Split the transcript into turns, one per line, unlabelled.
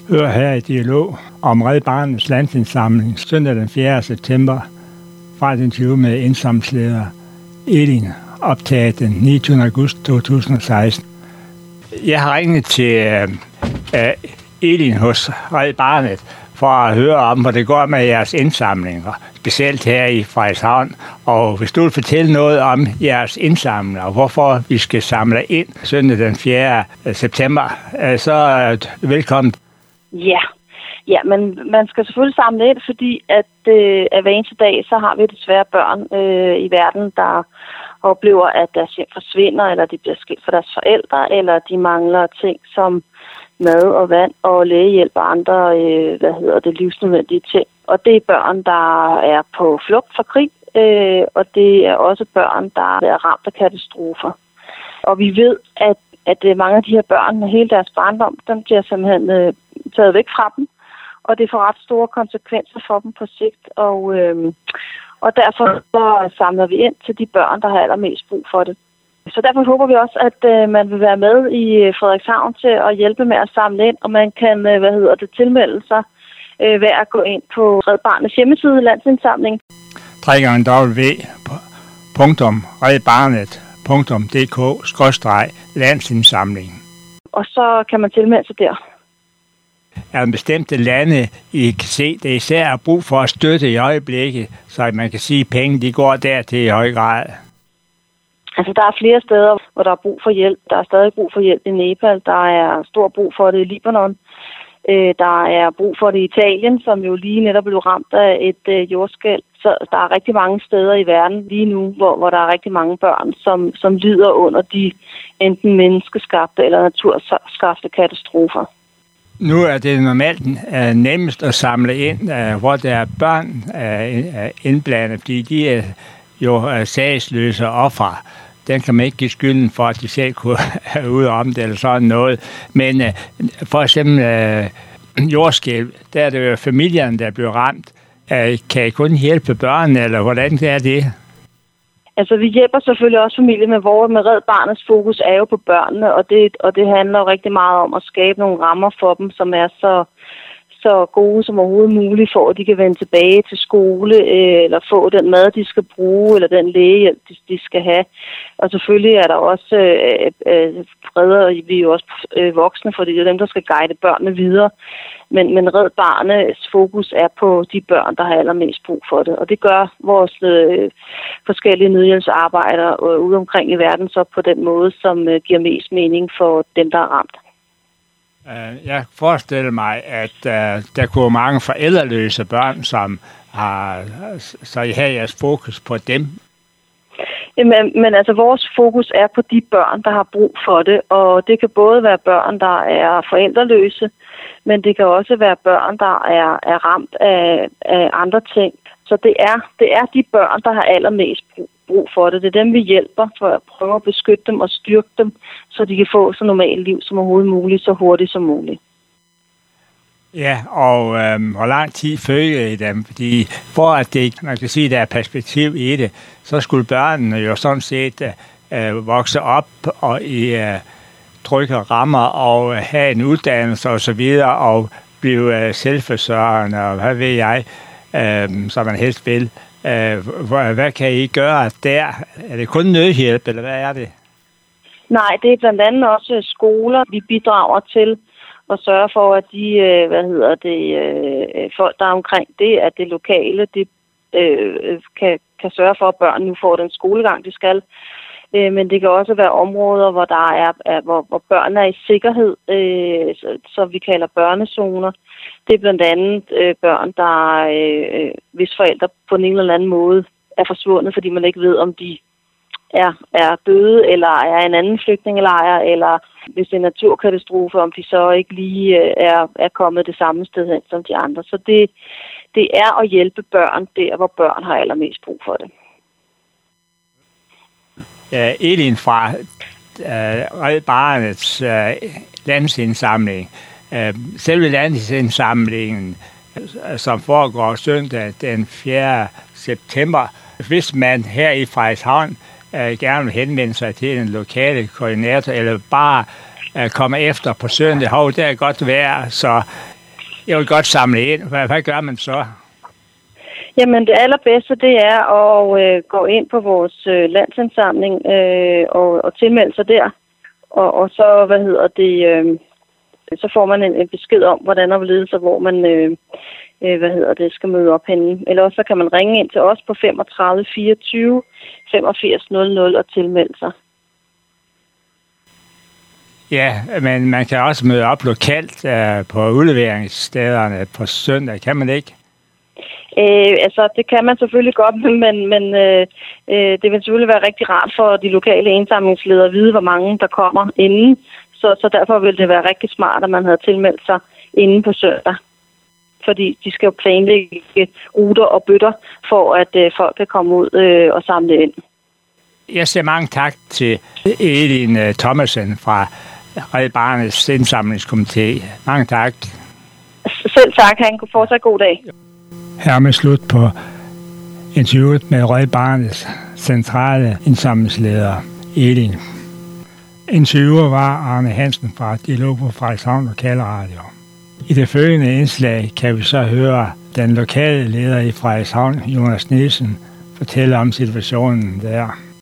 Hør her i dialog om Red Barnets landsindsamling søndag den 4. september fra den 20. med indsamlingsleder Elin, optaget den 29. august 2016. Jeg har ringet til Elin hos Red Barnet for at høre om, hvor det går med jeres indsamlinger, specielt her i Frederikshavn. Og hvis du vil fortælle noget om jeres indsamlinger, og hvorfor vi skal samle ind søndag den 4. september, så velkommen.
Ja, men man skal selvfølgelig samle ind, fordi at hver eneste dag, så har vi desværre børn i verden, der oplever, at deres hjem forsvinder, eller de bliver skilt fra deres forældre, eller de mangler ting som mad og vand og lægehjælp og andre livsnødvendige ting. Og det er børn, der er på flugt fra krig, og det er også børn, der er ramt af katastrofer. Og vi ved, at mange af de her børn med hele deres barndom, den bliver simpelthen taget væk fra dem, og det får ret store konsekvenser for dem på sigt. Og derfor så samler vi ind til de børn, der har allermest brug for det. Så derfor håber vi også, at man vil være med i Frederikshavn til at hjælpe med at samle ind, og man kan tilmelde sig ved at gå ind på Red Barnets hjemmeside, Landsindsamling.
www.redbarnet.dk/landsindsamling.
Og så kan man tilmelde sig der.
Er der bestemte lande, I kan se, det især er brug for at støtte i øjeblikket, så man kan sige, at penge de går dertil i høj grad?
Altså, der er flere steder, hvor der er brug for hjælp. Der er stadig brug for hjælp i Nepal. Der er stor brug for det i Libanon. Der er brug for det i Italien, som jo lige netop blev ramt af et jordskælv. Så der er rigtig mange steder i verden lige nu, hvor der er rigtig mange børn, som lider under de enten menneskeskabte eller naturskabte katastrofer.
Nu er det normalt nemmest at samle ind, hvor der er børn indblandet, fordi de er jo sagsløse ofre. Den kan man ikke give skylden for, at de selv kunne have ude om det eller sådan noget. Men for eksempel jordskælv, der er det jo familierne, der bliver ramt. Kan I kun hjælpe børn, eller hvordan er det?
Altså, vi hjælper selvfølgelig også familier med Red Barnets fokus er jo på børnene, og det handler jo rigtig meget om at skabe nogle rammer for dem, som er så gode som overhovedet muligt, for at de kan vende tilbage til skole, eller få den mad, de skal bruge, eller den lægehjælp, de skal have. Og selvfølgelig er der også redder vi jo også voksne, fordi det er dem, der skal guide børnene videre. Men Red Barnets fokus er på de børn, der har allermest brug for det. Og det gør vores forskellige nødhjælpsarbejdere ude omkring i verden så på den måde, som giver mest mening for dem, der er ramt.
Jeg forestiller mig, at der kunne mange forældreløse børn, som har, så I har jeres fokus på dem.
Men altså, vores fokus er på de børn, der har brug for det, og det kan både være børn, der er forældreløse, men det kan også være børn, der er ramt af andre ting. Så det er de børn, der har allermest brug for det. Det er dem, vi hjælper for at prøve at beskytte dem og styrke dem, så de kan få så normalt liv som overhovedet muligt, så hurtigt som muligt.
Ja, og hvor lang tid følger I dem? Fordi for at det, man kan sige, der er perspektiv i det, så skulle børnene jo sådan set vokse op og i trygge rammer og have en uddannelse og så videre og blive selvforsørgende og hvad ved jeg, som man helst vil. Hvad kan I gøre der? Er det kun nødhjælp, eller hvad er det?
Nej, det er blandt andet også skoler, vi bidrager til at sørge for, at de folk, der er omkring det, at det lokale, det kan sørge for, at børn nu får den skolegang, de skal. Men det kan også være områder, hvor hvor børn er i sikkerhed, så vi kalder børnezoner. Det er blandt andet børn, der hvis forældre på en eller anden måde er forsvundet, fordi man ikke ved, om de er døde, eller er en anden flygtningelejr, eller hvis det er en naturkatastrofe, om de så ikke lige er kommet det samme sted hen som de andre. Så det er at hjælpe børn der, hvor børn har allermest brug for det.
Elin fra Red Barnets landsindsamling. Selve landsindsamlingen, som foregår søndag den 4. september. Hvis man her i Frederikshavn gerne vil henvende sig til en lokale koordinator, eller bare komme efter på søndag, det er godt vejr, så Jeg vil godt samle ind. Hvad gør man så?
Jamen, det allerbedste, det er at gå ind på vores landsindsamling og tilmelde sig der. Og så, så får man en besked om, hvordan og hvorledes, og hvor man skal møde op henne. Eller også så kan man ringe ind til os på 35 24 85 00 og tilmelde sig.
Ja, men man kan også møde op lokalt på udleveringsstederne på søndag, kan man ikke?
Det kan man selvfølgelig godt, men det vil selvfølgelig være rigtig rart for de lokale indsamlingsledere at vide, hvor mange der kommer inden. Så derfor vil det være rigtig smart, at man havde tilmeldt sig inden på søndag. Fordi de skal jo planlægge ruter og bøtter, for at folk kan komme ud og samle ind.
Jeg siger mange tak til Elin Thomasen fra Red Barnets indsamlingskomité. Mange tak.
Selv tak. Han kunne fortsat god dag.
Hermed slut på interviewet med Red Barnets centrale indsamlingsleder Elin. Interviewer var Arne Hansen fra Dialog på Frederikshavn Lokalradio. I det følgende indslag kan vi så høre den lokale leder i Frederikshavn, Jonas Nielsen, fortælle om situationen der.